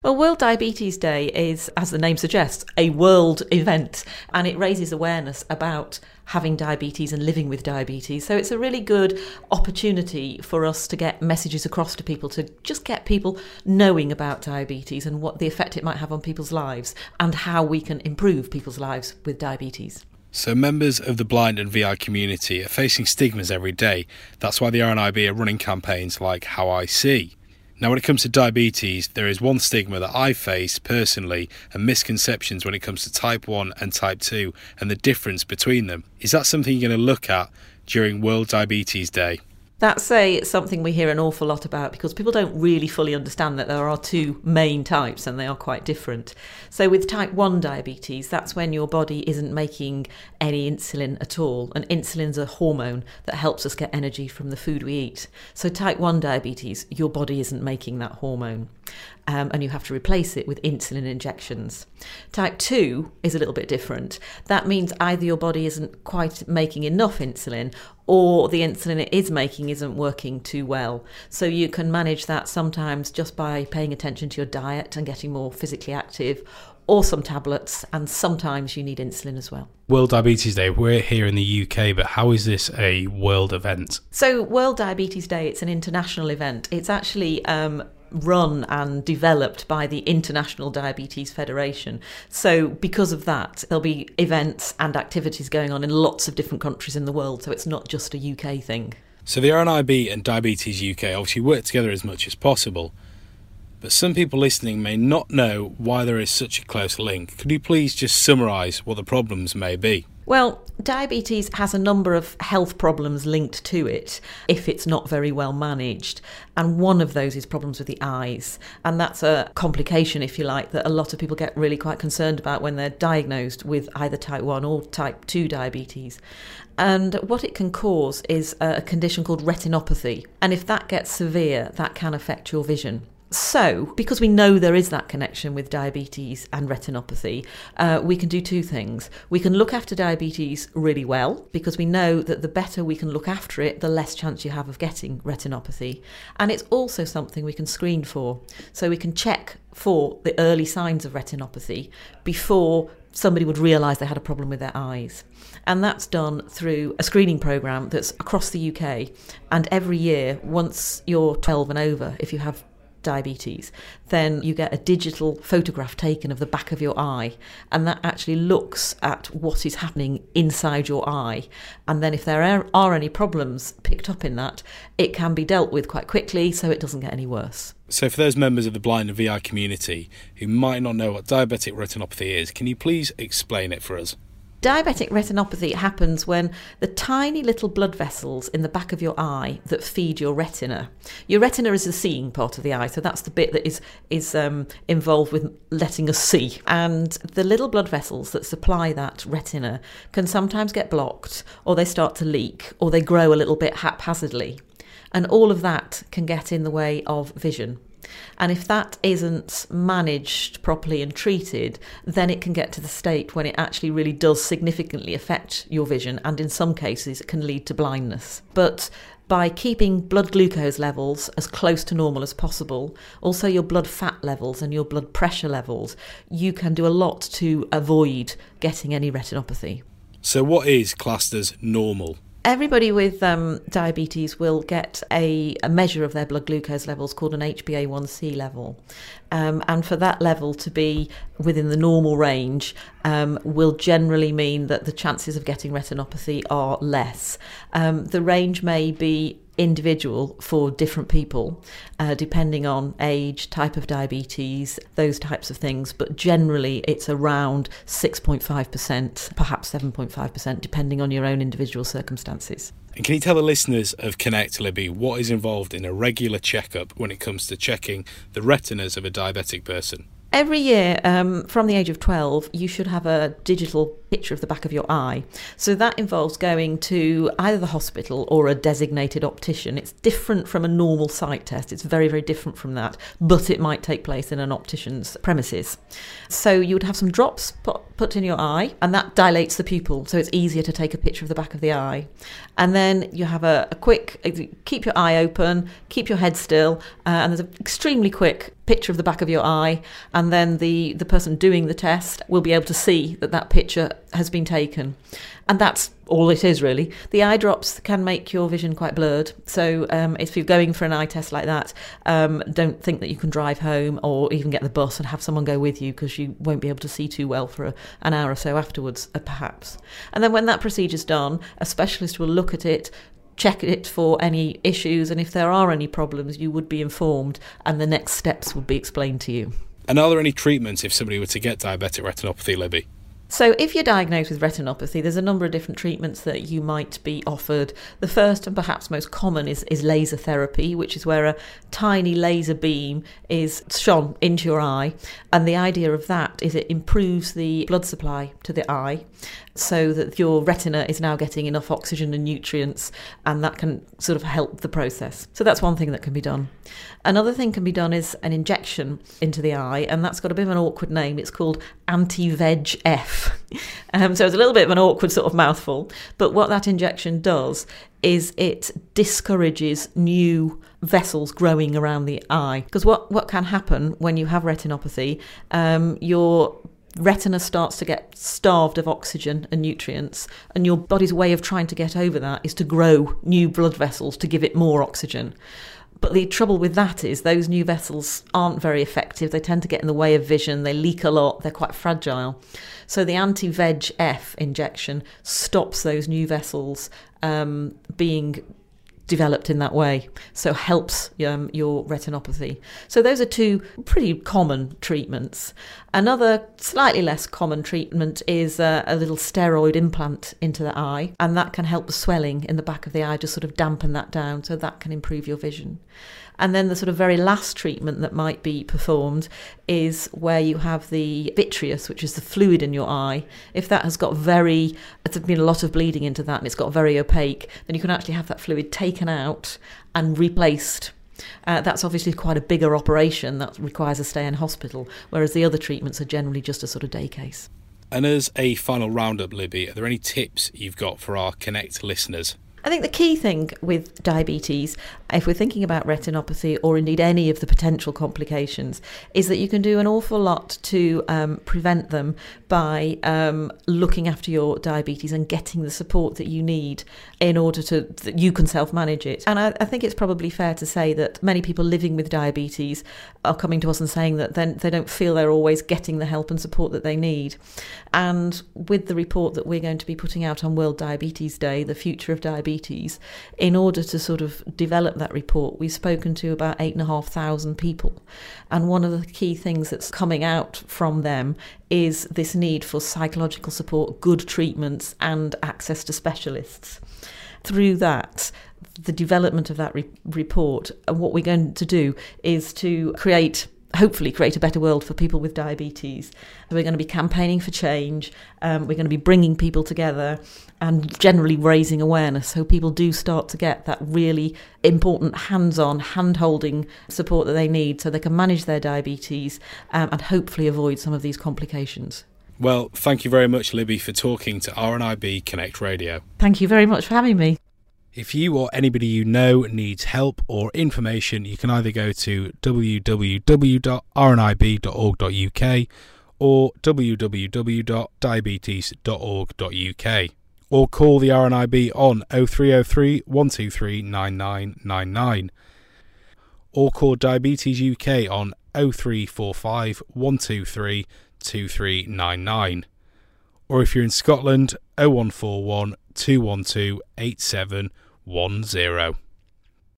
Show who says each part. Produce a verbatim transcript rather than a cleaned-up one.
Speaker 1: Well, World Diabetes Day is, as the name suggests, a world event, and it raises awareness about having diabetes and living with diabetes. So it's a really good opportunity for us to get messages across to people, to just get people knowing about diabetes and what the effect it might have on people's lives and how we can improve people's lives with diabetes.
Speaker 2: So members of the blind and V I community are facing stigmas every day. That's why the R N I B are running campaigns like How I See. Now, when it comes to diabetes, there is one stigma that I face personally and misconceptions when it comes to type one and type two and the difference between them. Is that something you're going to look at during World Diabetes Day?
Speaker 1: That's a, something we hear an awful lot about because people don't really fully understand that there are two main types and they are quite different. So with type one diabetes, that's when your body isn't making any insulin at all. And insulin's a hormone that helps us get energy from the food we eat. So type one diabetes, your body isn't making that hormone. Um, and you have to replace it with insulin injections. Type two is a little bit different. That means either your body isn't quite making enough insulin or the insulin it is making isn't working too well. So you can manage that sometimes just by paying attention to your diet and getting more physically active, or some tablets, and sometimes you need insulin as well.
Speaker 3: World Diabetes Day, we're here in the U K, but how is this a world event?
Speaker 1: So World Diabetes Day, it's an international event. It's actually um, run and developed by the International Diabetes Federation. So because of that, there'll be events and activities going on in lots of different countries in the world. So it's not just a U K thing.
Speaker 2: So the R N I B and Diabetes U K obviously work together as much as possible. But some people listening may not know why there is such a close link. Could you please just summarise what the problems may be?
Speaker 1: Well, diabetes has a number of health problems linked to it if it's not very well managed. And one of those is problems with the eyes. And that's a complication, if you like, that a lot of people get really quite concerned about when they're diagnosed with either type one or type two diabetes. And what it can cause is a condition called retinopathy. And if that gets severe, that can affect your vision. So, because we know there is that connection with diabetes and retinopathy, uh, we can do two things. We can look after diabetes really well, because we know that the better we can look after it, the less chance you have of getting retinopathy. And it's also something we can screen for. So we can check for the early signs of retinopathy before somebody would realise they had a problem with their eyes. And that's done through a screening programme that's across the U K. And every year, once you're twelve and over, if you have diabetes, then you get a digital photograph taken of the back of your eye, and that actually looks at what is happening inside your eye. And then if there are, are any problems picked up in that, it can be dealt with quite quickly so it doesn't get any worse.
Speaker 2: So for those members of the blind and V I community who might not know what diabetic retinopathy is, can you please explain it for us?
Speaker 1: Diabetic retinopathy happens when the tiny little blood vessels in the back of your eye that feed your retina. Your retina is the seeing part of the eye, so that's the bit that is is um, involved with letting us see. And the little blood vessels that supply that retina can sometimes get blocked, or they start to leak, or they grow a little bit haphazardly. And all of that can get in the way of vision. And if that isn't managed properly and treated, then it can get to the state when it actually really does significantly affect your vision, and in some cases it can lead to blindness. But by keeping blood glucose levels as close to normal as possible, also your blood fat levels and your blood pressure levels, you can do a lot to avoid getting any retinopathy.
Speaker 2: So what is classed as normal?
Speaker 1: Everybody with um, diabetes will get a, a measure of their blood glucose levels called an H b A one C level. Um, and for that level to be within the normal range um, will generally mean that the chances of getting retinopathy are less. Um, the range may be individual for different people, uh, depending on age, type of diabetes, those types of things. But generally, it's around six point five percent, perhaps seven point five percent, depending on your own individual circumstances.
Speaker 2: And can you tell the listeners of Connect, Libby, what is involved in a regular checkup when it comes to checking the retinas of a diabetic person?
Speaker 1: Every year, um, from the age of twelve, you should have a digital picture of the back of your eye. So that involves going to either the hospital or a designated optician. It's different from a normal sight test. It's very, very different from that, but it might take place in an optician's premises. So you would have some drops put, put in your eye, and that dilates the pupil, so it's easier to take a picture of the back of the eye. And then you have a, a quick, keep your eye open, keep your head still, uh, and there's an extremely quick picture of the back of your eye, and then the, the person doing the test will be able to see that that picture has been taken. And that's all it is, really. The eye drops can make your vision quite blurred. So um, if you're going for an eye test like that, um, don't think that you can drive home or even get the bus and have someone go with you, because you won't be able to see too well for a, an hour or so afterwards, uh, perhaps. And then when that procedure's done, a specialist will look at it, check it for any issues, and if there are any problems, you would be informed and the next steps would be explained to you.
Speaker 2: And are there any treatments if somebody were to get diabetic retinopathy, Libby?
Speaker 1: So if you're diagnosed with retinopathy, there's a number of different treatments that you might be offered. The first and perhaps most common is, is laser therapy, which is where a tiny laser beam is shone into your eye. And the idea of that is it improves the blood supply to the eye so that your retina is now getting enough oxygen and nutrients, and that can sort of help the process. So that's one thing that can be done. Another thing can be done is an injection into the eye, and that's got a bit of an awkward name. It's called anti-V E G F. Um, so it's a little bit of an awkward sort of mouthful, but what that injection does is it discourages new vessels growing around the eye. Because what, what can happen when you have retinopathy, um, your retina starts to get starved of oxygen and nutrients, and your body's way of trying to get over that is to grow new blood vessels to give it more oxygen. But the trouble with that is those new vessels aren't very effective. They tend to get in the way of vision. They leak a lot. They're quite fragile. So the anti-V E G F injection stops those new vessels um, being developed in that way, so helps um, your retinopathy. So those are two pretty common treatments. Another slightly less common treatment is uh, a little steroid implant into the eye, and that can help the swelling in the back of the eye, just sort of dampen that down, so that can improve your vision. And then the sort of very last treatment that might be performed is where you have the vitreous, which is the fluid in your eye. If that has got very, there's been a lot of bleeding into that and it's got very opaque, then you can actually have that fluid taken out and replaced. Uh, that's obviously quite a bigger operation that requires a stay in hospital, whereas the other treatments are generally just a sort of day case.
Speaker 2: And as a final roundup, Libby, are there any tips you've got for our Connect listeners?
Speaker 1: I think the key thing with diabetes, if we're thinking about retinopathy or indeed any of the potential complications, is that you can do an awful lot to um, prevent them by um, looking after your diabetes and getting the support that you need in order to, that you can self-manage it. And I, I think it's probably fair to say that many people living with diabetes are coming to us and saying that then they don't feel they're always getting the help and support that they need. And with the report that we're going to be putting out on World Diabetes Day, The Future of Diabetes, in order to sort of develop that report, we've spoken to about eight and a half thousand people. And one of the key things that's coming out from them is this need for psychological support, good treatments, and access to specialists. Through that, the development of that re- report, and what we're going to do is to create hopefully create a better world for people with diabetes. So we're going to be campaigning for change. Um, we're going to be bringing people together and generally raising awareness so people do start to get that really important hands-on, hand-holding support that they need so they can manage their diabetes um, and hopefully avoid some of these complications.
Speaker 2: Well, thank you very much, Libby, for talking to R N I B Connect Radio.
Speaker 1: Thank you very much for having me.
Speaker 2: If you or anybody you know needs help or information, you can either go to w w w dot r n i b dot org dot u k or w w w dot diabetes dot org dot u k, or call the R N I B on oh three oh three, one two three, nine nine nine nine, or call Diabetes U K on oh three four five, one two three, two three nine nine, or if you're in Scotland, oh one four one, two one two, eight seven one zero.